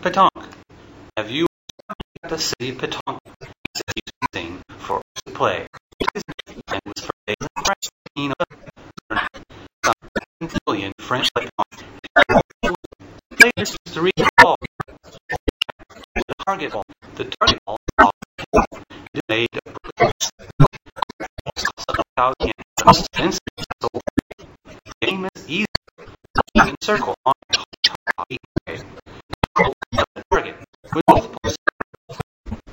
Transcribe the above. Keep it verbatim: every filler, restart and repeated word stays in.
Petanque. Have you at the city of Petanque using for us to play? And was for days in French, you know, million French Petanque. Players three ball. The target ball. The target ball is made of the game is easy. You can circle on the target with both